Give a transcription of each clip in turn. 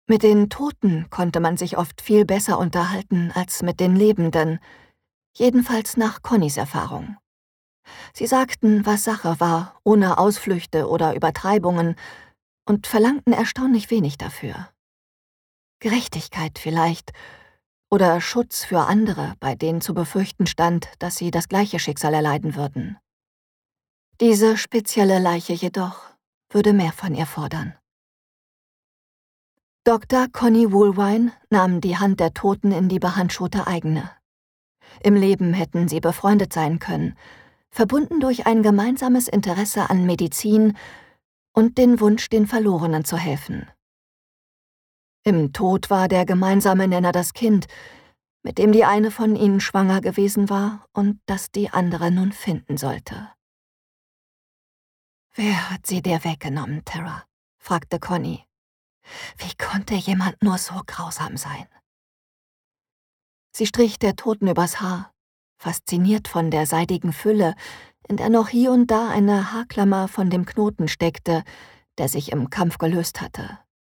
Mit den Toten konnte man sich oft viel besser unterhalten als mit den Lebenden, jedenfalls nach Connys Erfahrung. Sie sagten, was Sache war, ohne Ausflüchte oder Übertreibungen, und verlangten erstaunlich wenig dafür. Gerechtigkeit vielleicht, oder Schutz für andere, bei denen zu befürchten stand, dass sie das gleiche Schicksal erleiden würden. Diese spezielle Leiche jedoch würde mehr von ihr fordern. Dr. Connie Woolwine nahm die Hand der Toten in die behandschuhte eigene. Im Leben hätten sie befreundet sein können, verbunden durch ein gemeinsames Interesse an Medizin und den Wunsch, den Verlorenen zu helfen. Im Tod war der gemeinsame Nenner das Kind, mit dem die eine von ihnen schwanger gewesen war und das die andere nun finden sollte. »Wer hat sie dir weggenommen, Tara?« fragte Connie. »Wie konnte jemand nur so grausam sein?« Sie strich der Toten übers Haar, fasziniert von der seidigen Fülle, in der noch hier und da eine Haarklammer von dem Knoten steckte, der sich im Kampf gelöst hatte.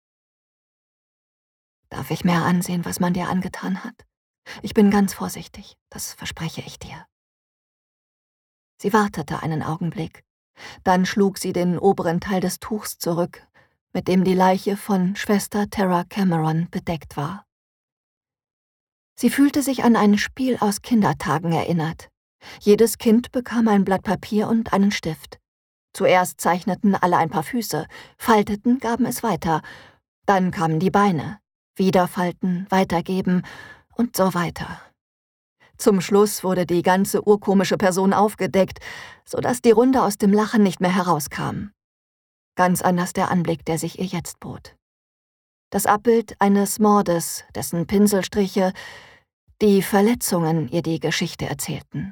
»Darf ich mir ansehen, was man dir angetan hat? Ich bin ganz vorsichtig, das verspreche ich dir.« Sie wartete einen Augenblick. Dann schlug sie den oberen Teil des Tuchs zurück, mit dem die Leiche von Schwester Tara Cameron bedeckt war. Sie fühlte sich an ein Spiel aus Kindertagen erinnert. Jedes Kind bekam ein Blatt Papier und einen Stift. Zuerst zeichneten alle ein paar Füße, falteten, gaben es weiter. Dann kamen die Beine. Wieder falten, weitergeben und so weiter. Zum Schluss wurde die ganze urkomische Person aufgedeckt, sodass die Runde aus dem Lachen nicht mehr herauskam. Ganz anders der Anblick, der sich ihr jetzt bot. Das Abbild eines Mordes, dessen Pinselstriche die Verletzungen ihr die Geschichte erzählten.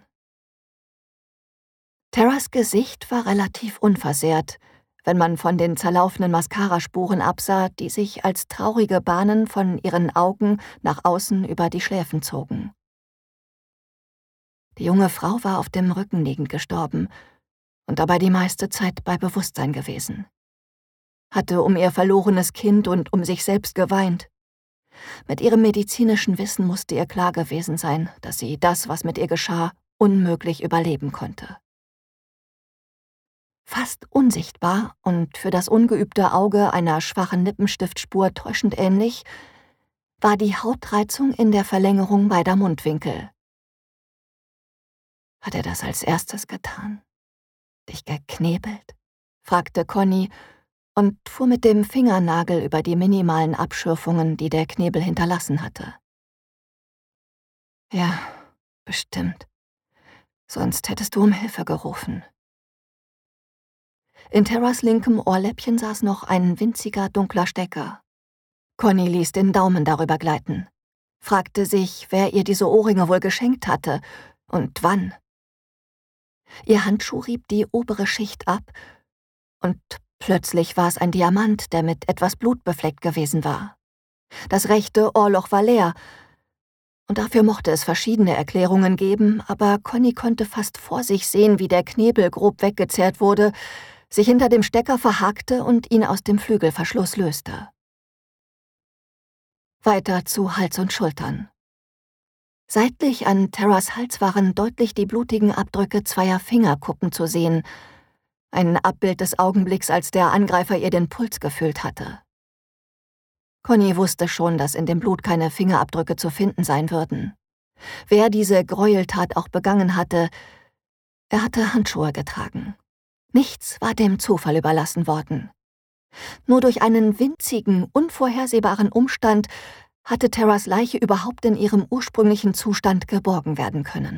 Taras Gesicht war relativ unversehrt, wenn man von den zerlaufenen Mascaraspuren absah, die sich als traurige Bahnen von ihren Augen nach außen über die Schläfen zogen. Die junge Frau war auf dem Rücken liegend gestorben und dabei die meiste Zeit bei Bewusstsein gewesen. Hatte um ihr verlorenes Kind und um sich selbst geweint. Mit ihrem medizinischen Wissen musste ihr klar gewesen sein, dass sie das, was mit ihr geschah, unmöglich überleben konnte. Fast unsichtbar und für das ungeübte Auge einer schwachen Lippenstiftspur täuschend ähnlich, war die Hautreizung in der Verlängerung beider Mundwinkel. Hat er das als erstes getan? Dich geknebelt? Fragte Connie und fuhr mit dem Fingernagel über die minimalen Abschürfungen, die der Knebel hinterlassen hatte. Ja, bestimmt. Sonst hättest du um Hilfe gerufen. In Taras linkem Ohrläppchen saß noch ein winziger, dunkler Stecker. Connie ließ den Daumen darüber gleiten, fragte sich, wer ihr diese Ohrringe wohl geschenkt hatte und wann. Ihr Handschuh rieb die obere Schicht ab und plötzlich war es ein Diamant, der mit etwas Blut befleckt gewesen war. Das rechte Ohrloch war leer, und dafür mochte es verschiedene Erklärungen geben, aber Connie konnte fast vor sich sehen, wie der Knebel grob weggezerrt wurde, sich hinter dem Stecker verhakte und ihn aus dem Flügelverschluss löste. Weiter zu Hals und Schultern. Seitlich an Taras Hals waren deutlich die blutigen Abdrücke zweier Fingerkuppen zu sehen, ein Abbild des Augenblicks, als der Angreifer ihr den Puls gefühlt hatte. Connie wusste schon, dass in dem Blut keine Fingerabdrücke zu finden sein würden. Wer diese Gräueltat auch begangen hatte, er hatte Handschuhe getragen. Nichts war dem Zufall überlassen worden. Nur durch einen winzigen, unvorhersehbaren Umstand hatte Taras Leiche überhaupt in ihrem ursprünglichen Zustand geborgen werden können.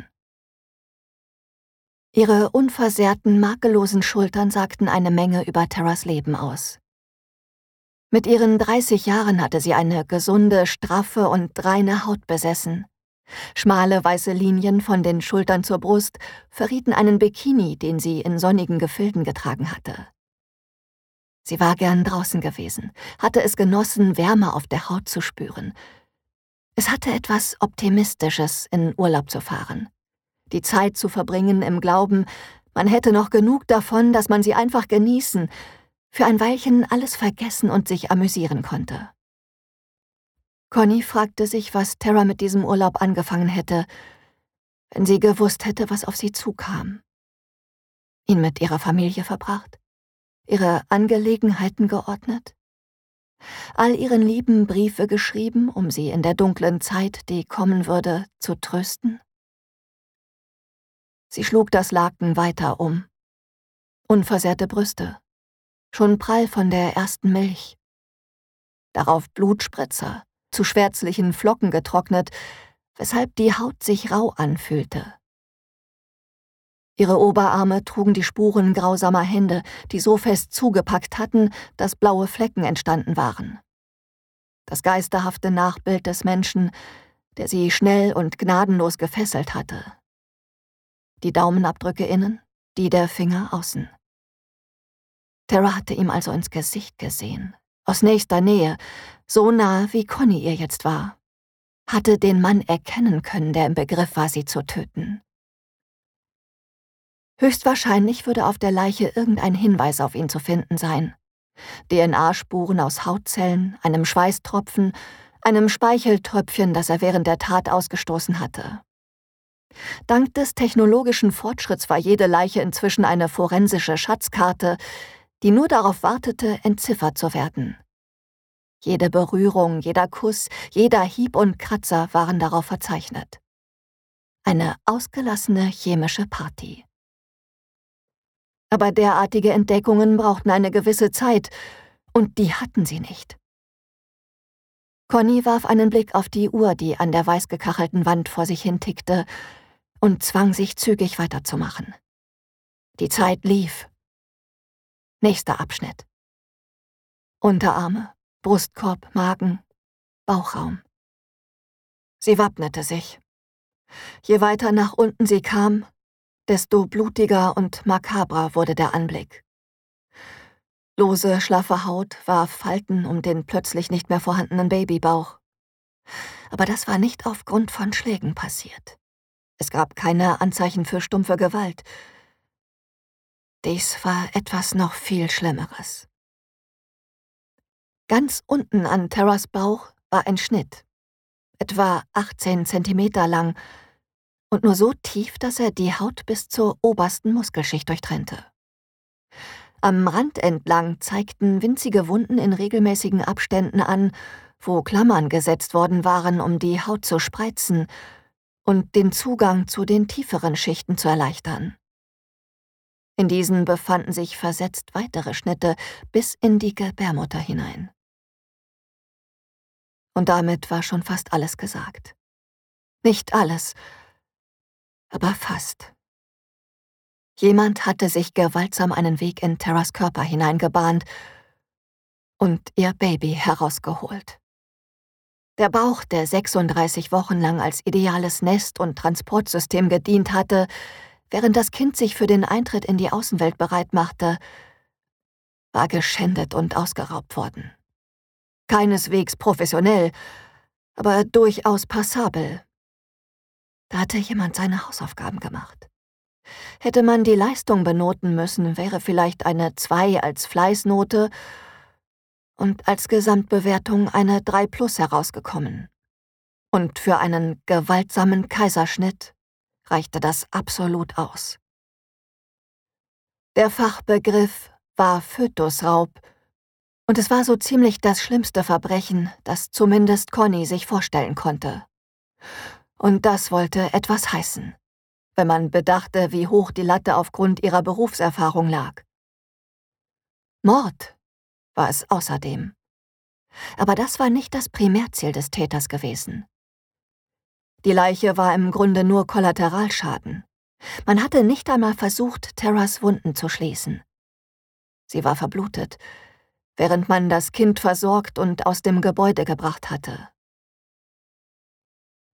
Ihre unversehrten, makellosen Schultern sagten eine Menge über Taras Leben aus. Mit ihren 30 Jahren hatte sie eine gesunde, straffe und reine Haut besessen. Schmale weiße Linien von den Schultern zur Brust verrieten einen Bikini, den sie in sonnigen Gefilden getragen hatte. Sie war gern draußen gewesen, hatte es genossen, Wärme auf der Haut zu spüren. Es hatte etwas Optimistisches, in Urlaub zu fahren. Die Zeit zu verbringen im Glauben, man hätte noch genug davon, dass man sie einfach genießen, für ein Weilchen alles vergessen und sich amüsieren konnte. Connie fragte sich, was Tara mit diesem Urlaub angefangen hätte, wenn sie gewusst hätte, was auf sie zukam. Ihn mit ihrer Familie verbracht, ihre Angelegenheiten geordnet, all ihren Lieben Briefe geschrieben, um sie in der dunklen Zeit, die kommen würde, zu trösten. Sie schlug das Laken weiter um. Unversehrte Brüste, schon prall von der ersten Milch. Darauf Blutspritzer, zu schwärzlichen Flocken getrocknet, weshalb die Haut sich rau anfühlte. Ihre Oberarme trugen die Spuren grausamer Hände, die so fest zugepackt hatten, dass blaue Flecken entstanden waren. Das geisterhafte Nachbild des Menschen, der sie schnell und gnadenlos gefesselt hatte. Die Daumenabdrücke innen, die der Finger außen. Tara hatte ihm also ins Gesicht gesehen, aus nächster Nähe, so nah, wie Connie ihr jetzt war. Hatte den Mann erkennen können, der im Begriff war, sie zu töten. Höchstwahrscheinlich würde auf der Leiche irgendein Hinweis auf ihn zu finden sein. DNA-Spuren aus Hautzellen, einem Schweißtropfen, einem Speicheltröpfchen, das er während der Tat ausgestoßen hatte. Dank des technologischen Fortschritts war jede Leiche inzwischen eine forensische Schatzkarte, die nur darauf wartete, entziffert zu werden. Jede Berührung, jeder Kuss, jeder Hieb und Kratzer waren darauf verzeichnet. Eine ausgelassene chemische Party. Aber derartige Entdeckungen brauchten eine gewisse Zeit, und die hatten sie nicht. Connie warf einen Blick auf die Uhr, die an der weiß gekachelten Wand vor sich hin tickte, und zwang sich zügig weiterzumachen. Die Zeit lief. Nächster Abschnitt. Unterarme, Brustkorb, Magen, Bauchraum. Sie wappnete sich. Je weiter nach unten sie kam, desto blutiger und makabrer wurde der Anblick. Lose, schlaffe Haut warf Falten um den plötzlich nicht mehr vorhandenen Babybauch. Aber das war nicht aufgrund von Schlägen passiert. Es gab keine Anzeichen für stumpfe Gewalt. Dies war etwas noch viel Schlimmeres. Ganz unten an Taras Bauch war ein Schnitt, etwa 18 Zentimeter lang und nur so tief, dass er die Haut bis zur obersten Muskelschicht durchtrennte. Am Rand entlang zeigten winzige Wunden in regelmäßigen Abständen an, wo Klammern gesetzt worden waren, um die Haut zu spreizen und den Zugang zu den tieferen Schichten zu erleichtern. In diesen befanden sich versetzt weitere Schnitte bis in die Gebärmutter hinein. Und damit war schon fast alles gesagt. Nicht alles, aber fast. Jemand hatte sich gewaltsam einen Weg in Taras Körper hineingebahnt und ihr Baby herausgeholt. Der Bauch, der 36 Wochen lang als ideales Nest- und Transportsystem gedient hatte, während das Kind sich für den Eintritt in die Außenwelt bereit machte, war geschändet und ausgeraubt worden. Keineswegs professionell, aber durchaus passabel. Da hatte jemand seine Hausaufgaben gemacht. Hätte man die Leistung benoten müssen, wäre vielleicht eine 2 als Fleißnote und als Gesamtbewertung eine 3+ herausgekommen. Und für einen gewaltsamen Kaiserschnitt reichte das absolut aus. Der Fachbegriff war Fötusraub, und es war so ziemlich das schlimmste Verbrechen, das zumindest Connie sich vorstellen konnte. Und das wollte etwas heißen, wenn man bedachte, wie hoch die Latte aufgrund ihrer Berufserfahrung lag. Mord war es außerdem. Aber das war nicht das Primärziel des Täters gewesen. Die Leiche war im Grunde nur Kollateralschaden. Man hatte nicht einmal versucht, Taras Wunden zu schließen. Sie war verblutet, während man das Kind versorgt und aus dem Gebäude gebracht hatte.